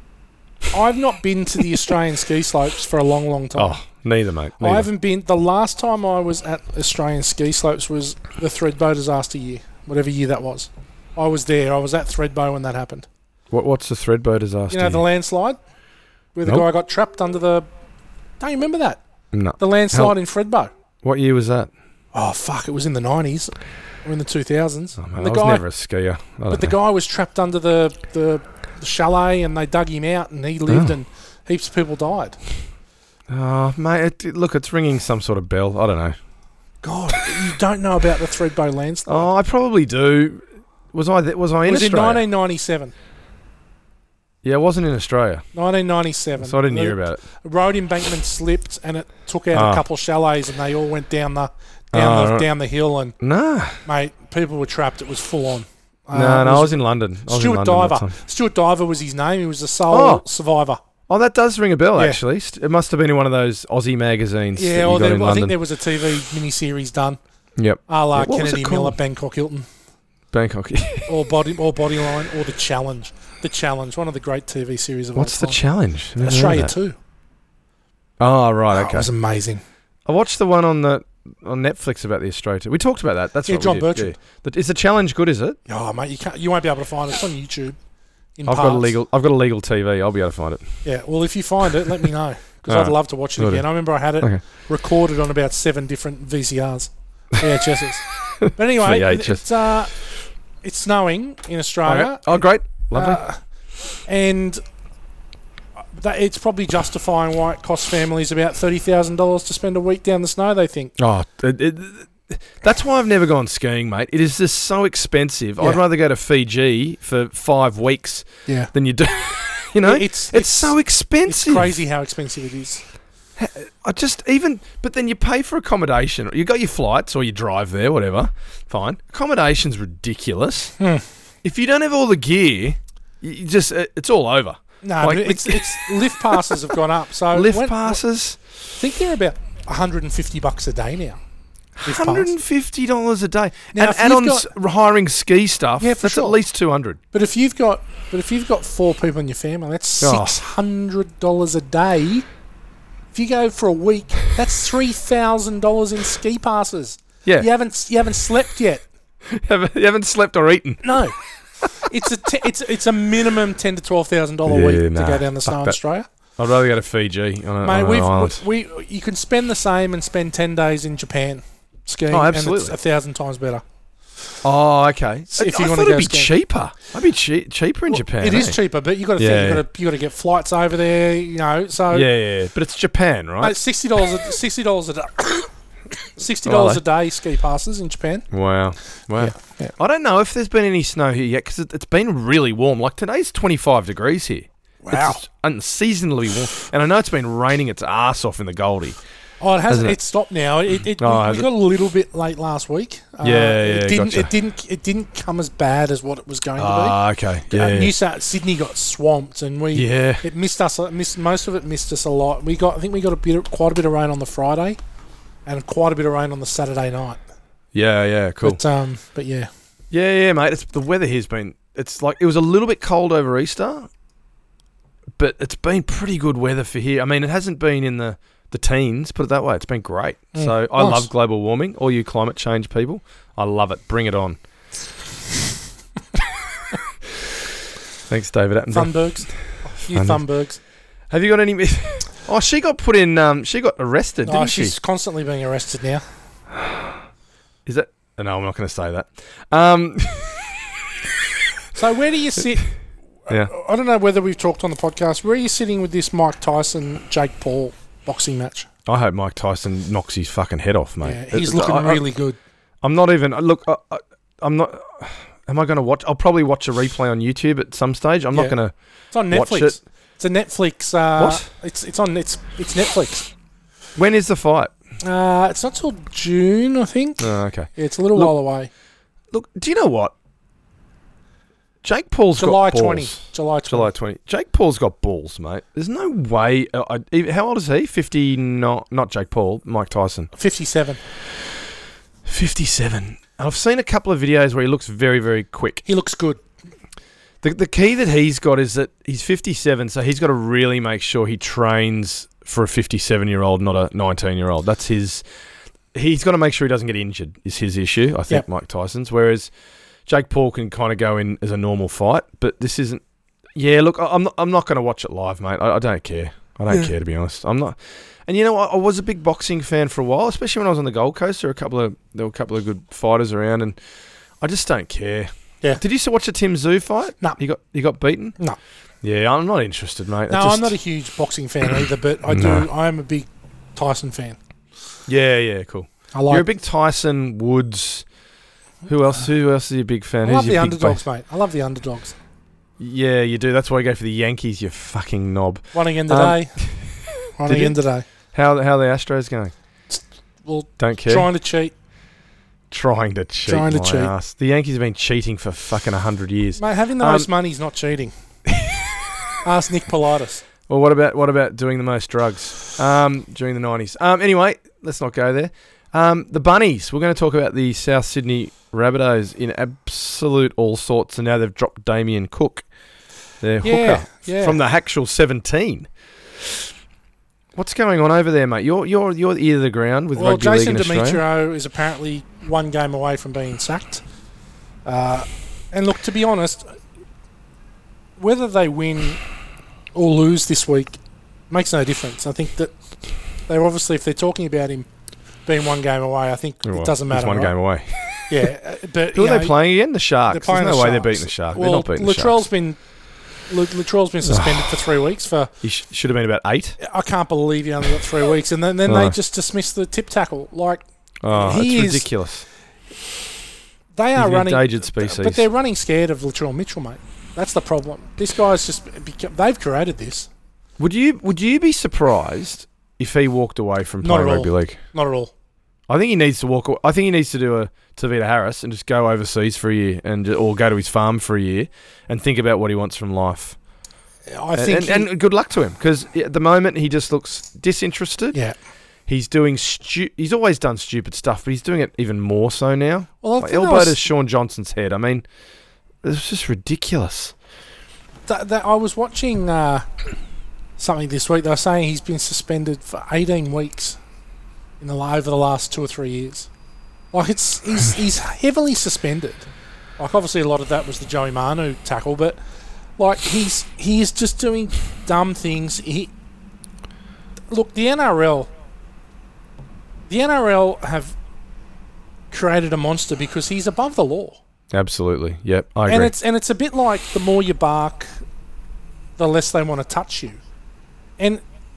I've not been to the Australian ski slopes for a long, long time. Oh, neither, mate. Neither. I haven't been. The last time I was at Australian ski slopes was the Thredbo disaster year, whatever year that was. I was there. I was at Thredbo when that happened. What's the Thredbo disaster? You know, the landslide? Where the guy got trapped under the... Don't you remember that? No. The landslide in Thredbo. What year was that? Oh, fuck. It was in the 90s. Or in the 2000s. Oh, man, I was never a skier. The guy was trapped under the chalet, and they dug him out, and he lived, and heaps of people died. Oh, mate, look, it's ringing some sort of bell. I don't know. God, you don't know about the Thredbo landslide? Oh, I probably do. Was I in Australia? It was in 1997. Yeah, it wasn't in Australia. 1997. So I didn't hear about it. A road embankment slipped, and it took out a couple of chalets, and they all went down the hill, and mate, people were trapped. It was full on. I was in London. Stuart Diver. Stuart Diver was his name. He was the sole survivor. Oh, that does ring a bell, actually. It must have been in one of those Aussie magazines. Yeah, I think there was a TV miniseries done. Yep. A la Kennedy Miller, Bangkok Hilton. Bangkok. or Bodyline, or The Challenge. The Challenge, one of the great TV series of all time. What's The Challenge? Australia 2. Oh, right, okay. It was amazing. I watched the one on Netflix about the Australia 2. We talked about that. That's John Bertrand. Yeah. Is The Challenge good, is it? Oh, mate, you won't be able to find it. It's on YouTube. I've got a legal TV. I'll be able to find it. Yeah, well, if you find it, let me know, because I'd love to watch it again. I remember I had it recorded on about 7 different VCRs, VHSs. But anyway, it's snowing in Australia. Okay. Oh, great. Lovely. And it's probably justifying why it costs families about $30,000 to spend a week down the snow, they think. Oh, that's why I've never gone skiing, mate. It is just so expensive. Yeah. I'd rather go to Fiji for 5 weeks than you do. You know, it's so expensive. It's crazy how expensive it is. But then you pay for accommodation. You got your flights or you drive there, whatever. Fine. Accommodation's ridiculous. If you don't have all the gear, it's all over. No, but it's lift passes have gone up. So lift passes, I think they're about $150 a day now. $150 a day. Now, and add-ons hiring ski stuff. Yeah, that's at least $200. But if you've got 4 people in your family, that's $600 a day. If you go for a week, that's $3,000 in ski passes. Yeah, you haven't slept yet. You haven't slept or eaten. No, it's a minimum $10,000 to $12,000 a week to go down the snow in Australia. I'd rather go to Fiji on an island. You can spend the same and spend 10 days in Japan skiing. Oh, absolutely. And it's 1,000 times better. Oh, okay. So if I you want thought to go it'd be skiing. cheaper. It'd be cheaper in Japan. It is cheaper, but you got to think you got to get flights over there. You know, so yeah. But it's Japan, right? mate, $60 a day. $60 a day ski passes in Japan. Wow. Yeah. I don't know if there's been any snow here yet because it's been really warm. Like today's 25 degrees here. Wow. It's unseasonably warm. And I know it's been raining its ass off in the Goldie. Oh, it hasn't. It stopped now. We got a little bit late last week. It didn't come as bad as what it was going to be. Ah, okay. Yeah. Sydney got swamped, and it missed us. Most of it missed us a lot. I think we got quite a bit of rain on the Friday, and quite a bit of rain on the Saturday night. Yeah, cool. But yeah. Yeah, mate. The weather here's been. It's like it was a little bit cold over Easter, but it's been pretty good weather for here. I mean, it hasn't been in the teens, put it that way. It's been great. So I love global warming. All you climate change people, I love it. Bring it on. Thanks, David Attenborough. Thunbergs. Have you got any... Oh, she got put in... she got arrested, didn't she? She's constantly being arrested now. Is that... No, I'm not going to say that. So where do you sit... Yeah. I don't know whether we've talked on the podcast. Where are you sitting with this Mike Tyson, Jake Paul boxing match? I hope Mike Tyson knocks his fucking head off, mate. Yeah, he's looking really good. I'm not even... Look, I'm not... Am I going to watch... I'll probably watch a replay on YouTube at some stage. I'm not going to... It's on Netflix. Watch it. It's a Netflix... what? It's Netflix. When is the fight? It's not till June, I think. Oh, okay. Yeah, it's a little while away. Look, do you know what? Jake Paul's July got balls. 20. July 20. Jake Paul's got balls, mate. There's no way... how old is he? 50... Not Jake Paul. Mike Tyson. 57. 57. I've seen a couple of videos where he looks very, very quick. He looks good. The key that he's got is that he's 57, so he's got to really make sure he trains for a 57-year-old, not a 19-year-old. That's his... He's got to make sure he doesn't get injured, is his issue, I think, Mike Tyson's. Whereas Jake Paul can kind of go in as a normal fight, but this isn't... Yeah, look, I'm not going to watch it live, mate. I don't care. I don't care, to be honest. I'm not... And, you know, I was a big boxing fan for a while, especially when I was on the Gold Coast. There were a couple of good fighters around, and I just don't care. Yeah. Did you watch the Tim Tszyu fight? No. He got beaten? No. Yeah, I'm not interested, mate. No, I'm not a huge boxing fan either, but I am a big Tyson fan. Yeah, cool. You're a big Tyson, Woods. Who else is you a big fan? I love the underdogs, mate. I love the underdogs. Yeah, you do. That's why you go for the Yankees, you fucking knob. One again today. Today. How are the Astros going? Well, don't care. Trying to cheat. Ass. The Yankees have been cheating for fucking 100 years. Mate, having the most money is not cheating. Ask Nick Politis. Well, what about doing the most drugs during the 90s? Anyway, let's not go there. The Bunnies. We're going to talk about the South Sydney Rabbitohs in absolute all sorts, and now they've dropped Damien Cook, their hooker, from the actual 17. What's going on over there, mate? You're ear to the ground with rugby league in Australia. Jason Demetrio is apparently one game away from being sacked. And look, to be honest, whether they win or lose this week makes no difference. I think that they're obviously, if they're talking about him being one game away, I think it doesn't matter. He's one game away. Yeah, but who are they playing again? The Sharks. There's no way they're beating the Sharks. Well, they're not beating the Sharks. Latrell's been suspended for 3 weeks for... He should have been about 8. I can't believe he only got 3 weeks. And then they just dismissed the tip tackle. It's ridiculous. They are running... an endangered species. But they're running scared of Latrell Mitchell, mate. That's the problem. This guy's just... They've created this. Would you be surprised if he walked away from playing rugby league? Not at all. I think he needs to walk away. I think he needs to do a Tavita Harris and just go overseas for a year or go to his farm for a year and think about what he wants from life. I think and good luck to him, because at the moment he just looks disinterested. Yeah. He's doing he's always done stupid stuff, but he's doing it even more so now. Well, elbowed at Sean Johnson's head. I mean, it's just ridiculous. I was watching something this week. They were saying he's been suspended for 18 weeks over the last 2 or 3 years. He's heavily suspended. Obviously a lot of that was the Joey Manu tackle, but he is just doing dumb things. look, the NRL have created a monster because he's above the law. Absolutely. Yep, I agree. And it's a bit like the more you bark, the less they want to touch you. And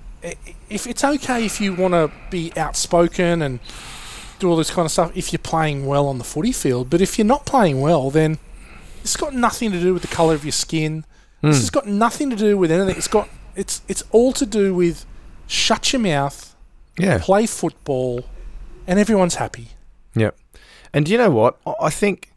if it's okay if you want to be outspoken and do all this kind of stuff if you're playing well on the footy field, but if you're not playing well, then it's got nothing to do with the colour of your skin. This has got nothing to do with anything. It's all to do with shut your mouth, play football, and everyone's happy. Yep. And do you know what? I think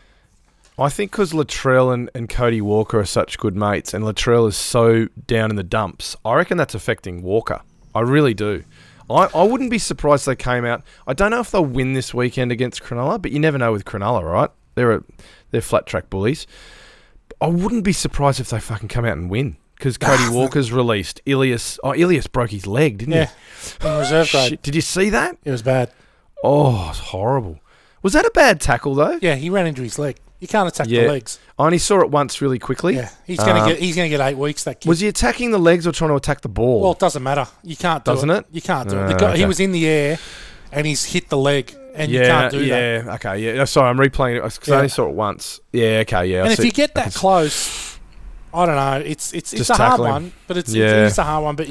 because Latrell and Cody Walker are such good mates and Latrell is so down in the dumps, I reckon that's affecting Walker. I really do. I wouldn't be surprised if they came out. I don't know if they'll win this weekend against Cronulla, but you never know with Cronulla, right? They're flat track bullies. I wouldn't be surprised if they fucking come out and win because Cody Walker's released. Ilias broke his leg, didn't he? Yeah, in reserve grade. Shit. Did you see that? It was bad. Oh, it's horrible. Was that a bad tackle though? Yeah, he ran into his leg. You can't attack the legs. I only saw it once really quickly. Yeah, he's gonna get 8 weeks. That kid. Was he attacking the legs or trying to attack the ball? Well, it doesn't matter. You can't do it. Doesn't it? You can't do it. Okay. He was in the air, and he's hit the leg, and you can't do that. Yeah, okay, yeah. Sorry, I'm replaying it because I only saw it once. Yeah, okay, yeah. And if you get that close, I don't know. It's a hard one, but it's a hard one. But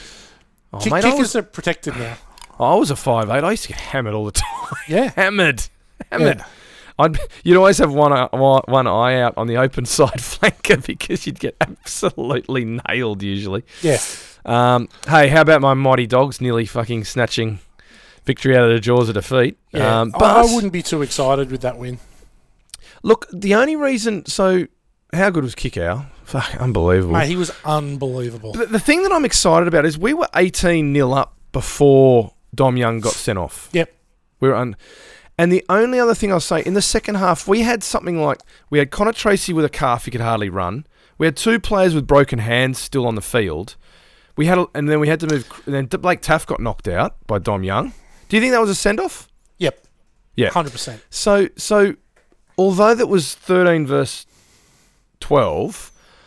kickers are protected now. I was a 5'8". I used to get hammered all the time. Yeah, hammered. Yeah. You'd always have one eye out on the open side flanker because you'd get absolutely nailed usually. Yeah. Hey, how about my mighty dogs nearly fucking snatching victory out of the jaws of defeat? Yeah. But I wouldn't be too excited with that win. Look, the only reason... So, how good was Kickow? Fuck, unbelievable. Mate, he was unbelievable. The thing that I'm excited about is we were 18-0 up before Dom Young got sent off. Yep. And the only other thing I'll say, in the second half, we had something like... We had Connor Tracy with a calf he could hardly run. We had 2 players with broken hands still on the field. And then we had to move... And then Blake Taft got knocked out by Dom Young. Do you think that was a send-off? Yep. Yeah. 100%. So although that was 13 versus 12,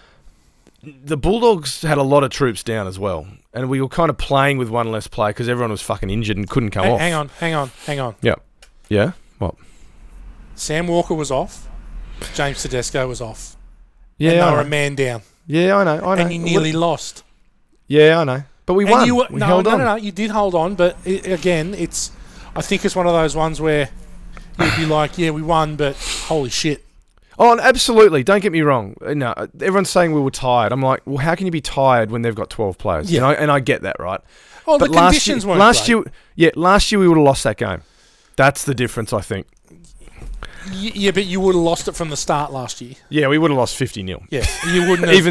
the Bulldogs had a lot of troops down as well. And we were kind of playing with one less player because everyone was fucking injured and couldn't come off. Hang on. Yeah. Yeah? What? Sam Walker was off. James Tedesco was off. Yeah, and they were a man down. Yeah, I know. And you nearly lost. Yeah, I know. But we won. We held on. No, you did hold on. But again, I think it's one of those ones where you'd be like, yeah, we won, but holy shit. Oh, absolutely. Don't get me wrong. No, everyone's saying we were tired. I'm like, well, how can you be tired when they've got 12 players? Yeah. And I get that, right? Oh, but the conditions weren't great. Last year we would have lost that game. That's the difference, I think. Yeah, but you would have lost it from the start last year. Yeah, we would have lost 50-0. Yeah, you wouldn't have.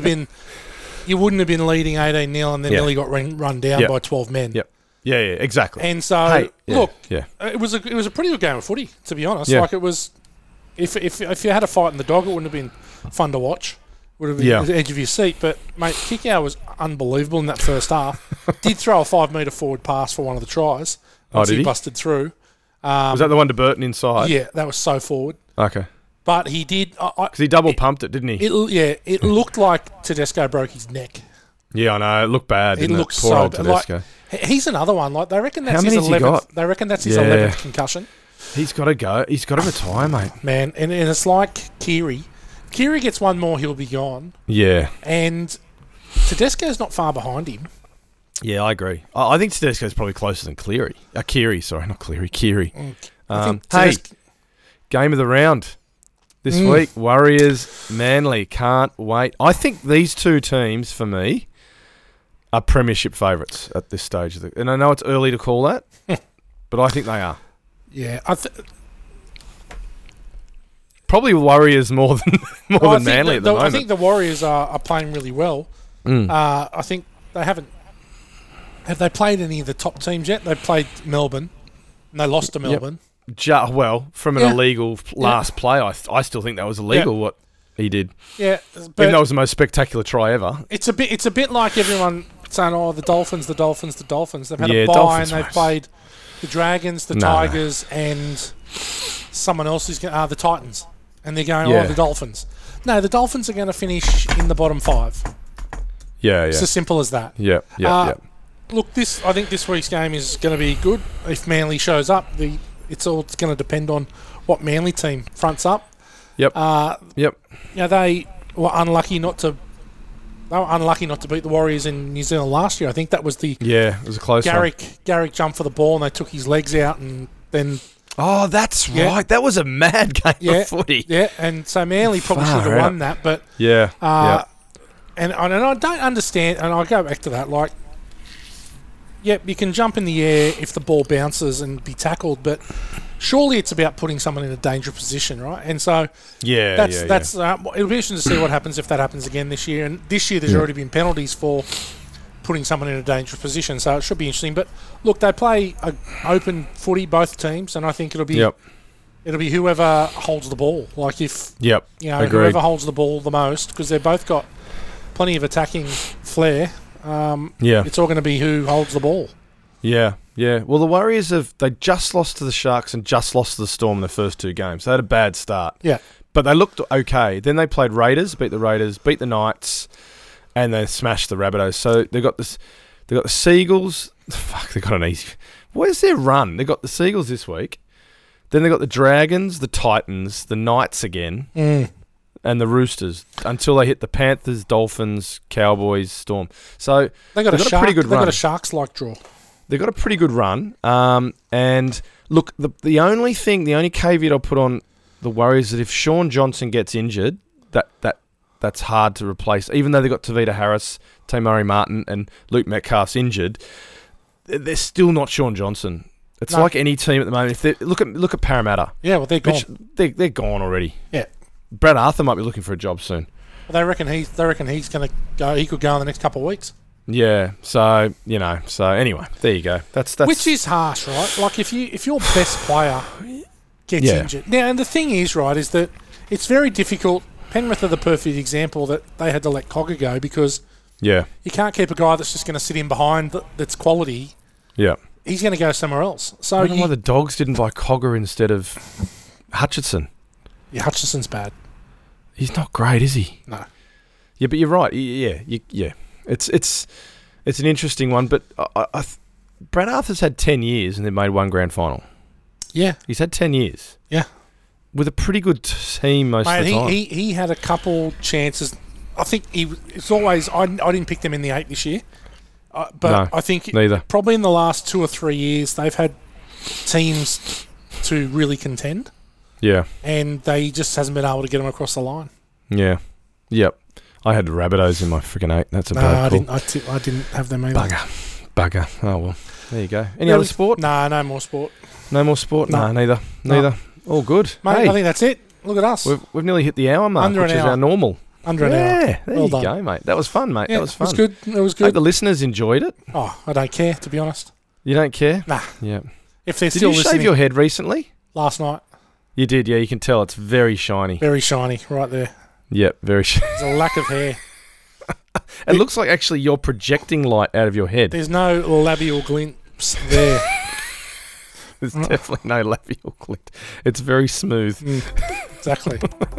You wouldn't have been leading 18-0 and then nearly got run down by 12 men. Yep. Yeah, exactly. And so, it was a pretty good game of footy, to be honest. Yeah. Like it was, if you had a fight in the dog, it wouldn't have been fun to watch. Would have been the edge of your seat. But mate, Kickow was unbelievable in that first half. Did throw a 5-metre forward pass for one of the tries. Once he busted through. Was that the one to Burton inside? Yeah, that was so forward. Okay. But he did... Because he double pumped it, didn't he? It looked like Tedesco broke his neck. Yeah, I know. It looked bad, didn't it? Looked Poor old Tedesco. Like, he's another one. Like, they reckon that's How his many's 11th... he got? They reckon that's his 11th concussion. He's got to go. He's got to retire, mate. Man, and it's like Keary. Keary gets one more, he'll be gone. Yeah. And Tedesco's not far behind him. Yeah, I agree. I think Tedesco's probably closer than Cleary. Keary, sorry, not Cleary. Keary. Hey, game of the round this week. Warriors, Manly. Can't wait. I think these two teams, for me, are premiership favourites at this stage. And I know it's early to call that, but I think they are. Yeah. Probably Warriors more than Manly at the moment. I think the Warriors are playing really well. I think they haven't... Have they played any of the top teams yet? They played Melbourne, and they lost to Melbourne. Well, from an illegal last play, I still think that was illegal what he did. Yeah, even though it was the most spectacular try ever. It's a bit like everyone saying, "Oh, the Dolphins." They've had a bye and they've played the Dragons, the Tigers, and someone else is the Titans, and they're going, "Oh, the Dolphins." No, the Dolphins are going to finish in the bottom 5. Yeah, It's as simple as that. Yeah. look, I think this week's game is going to be good. If Manly shows up, it's going to depend on what Manly team fronts up. Yep. You know, they were unlucky not to beat the Warriors in New Zealand last year. I think that was it was a close one. Garrick jumped for the ball and they took his legs out and then... Oh, that's right. That was a mad game of footy. Yeah, and so Manly probably should have won that. But And I don't understand, and I'll go back to that, like, you can jump in the air if the ball bounces and be tackled, but surely it's about putting someone in a dangerous position, right? And so that's it'll be interesting to see what happens if that happens again this year. And this year there's already been penalties for putting someone in a dangerous position, so it should be interesting. But look, they play a open footy, both teams, and I think it'll be whoever holds the ball. Like if whoever holds the ball the most, because they've both got plenty of attacking flair. It's all going to be who holds the ball. Yeah. Well, the Warriors they just lost to the Sharks and just lost to the Storm in the first two games. They had a bad start. Yeah. But they looked okay. Then they played Raiders, beat the Knights, and they smashed the Rabbitohs. So they got the Seagulls. Fuck, they got an easy. Where's their run? They got the Seagulls this week. Then they got the Dragons, the Titans, the Knights again. And the Roosters until they hit the Panthers, Dolphins, Cowboys, Storm. So they've got a pretty good run. They've got a Sharks-like draw. They've got a pretty good run. And look, the only caveat I'll put on the Warriors is that if Sean Johnson gets injured, that's hard to replace. Even though they've got Tavita Harris, Te Murray Martin, and Luke Metcalf's injured, they're still not Sean Johnson. It's like any team at the moment. If look at Parramatta. Yeah, well, they're gone. They're gone already. Yeah. Brad Arthur might be looking for a job soon. Well, they reckon he's going to go. He could go in the next couple of weeks. Yeah. So anyway, there you go. That's which is harsh, right? Like if your best player gets injured. Now, and the thing is, right, is that it's very difficult. Penrith are the perfect example that they had to let Cogger go because you can't keep a guy that's just going to sit in behind that's quality. Yeah. He's going to go somewhere else. So I don't know why the Dogs didn't buy Cogger instead of Hutchison. Yeah, Hutchison's bad. He's not great, is he? No. Yeah, but you're right. Yeah. It's an interesting one, but Brad Arthur's had 10 years and they made one grand final. Yeah. He's had 10 years. Yeah. With a pretty good team most of the time. He had a couple chances. I think it's always... I didn't pick them in the 8 this year. But no, I think neither. Probably in the last 2 or 3 years, they've had teams to really contend. Yeah. And they just hasn't been able to get them across the line. Yeah. Yep. I had the Rabbitohs in my freaking 8. That's a bad call. I didn't have them either. Bugger. Oh, well. There you go. Any other sport? Nah, no more sport. No more sport? Nah, neither. All good. Mate, I think that's it. Look at us. We've nearly hit the hour mark, which is our normal. Under an hour. Yeah, there you go, mate. That was fun, mate. Yeah, that was fun. It was good. Hope the listeners enjoyed it. Oh, I don't care, to be honest. You don't care? Nah. Yeah. If they're still listening. Did you shave your head recently? Last night. You did, yeah. You can tell it's very shiny. Very shiny, right there. Yep, very shiny. There's a lack of hair. It looks like actually you're projecting light out of your head. There's no labial glints there. There's definitely no labial glint. It's very smooth. Exactly.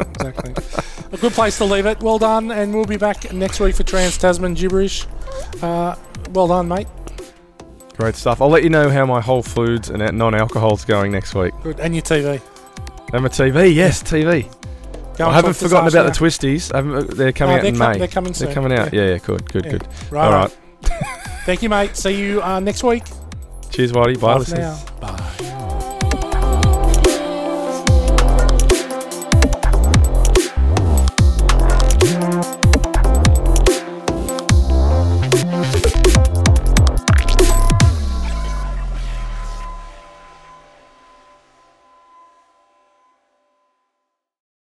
A good place to leave it. Well done, and we'll be back next week for Trans-Tasman Gibberish. Well done, mate. Great stuff. I'll let you know how my Whole Foods and non-alcohol's going next week. Good. And your TV. And my TV, yes, TV. I haven't forgotten about the Twisties. They're coming out in May. They're coming soon. They're coming out. Yeah, good. Right. All right. Thank you, mate. See you next week. Cheers, Whitey. Bye, listeners. Bye.